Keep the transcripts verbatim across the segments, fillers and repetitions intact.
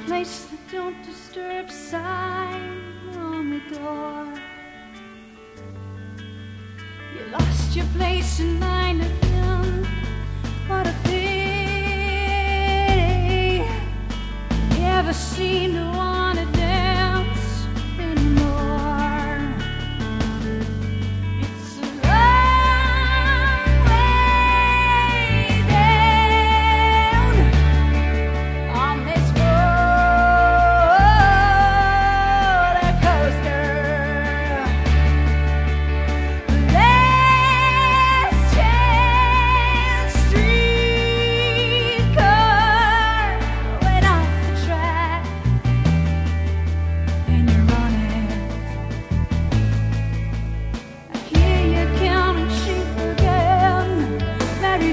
place the don't disturb sign on the door. You lost your place in line again. What a pity. Never seem to want to dance anymore. It's a long way down on this roller coaster. Last chance streetcar went off the track, and you're on it. I hear you counting sheep again, Mary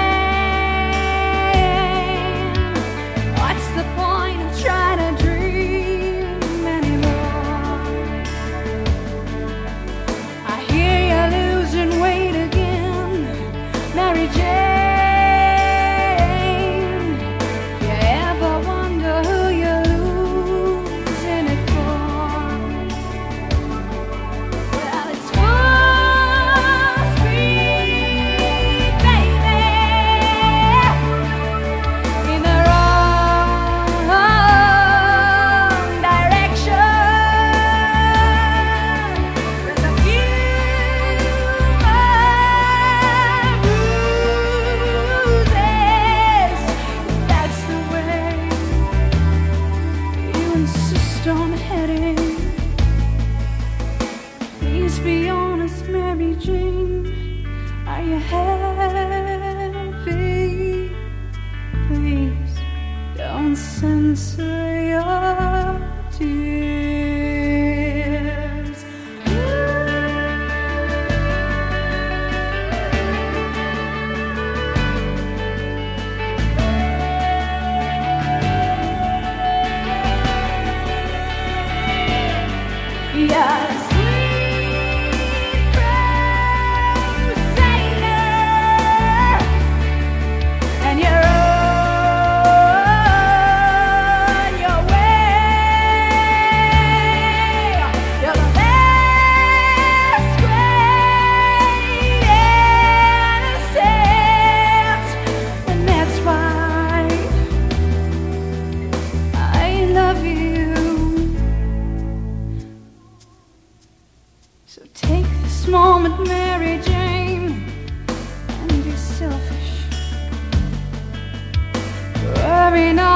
Jane. What's the point of trying to dream anymore? I hear you losing weight again, Mary Jane. You ever wonder who you're losing it for? Well, it's full speed, baby, in the wrong direction. There's a few more bruises. That's the way you insist on heading. Please be honest, Mary Jane. Are you happy? Please don't censor your tears. Yeah, sweet crusader, and you're on your way. You're the best, greatest, and that's why I love you. So take this moment, Mary Jane, and be selfish. Worry not.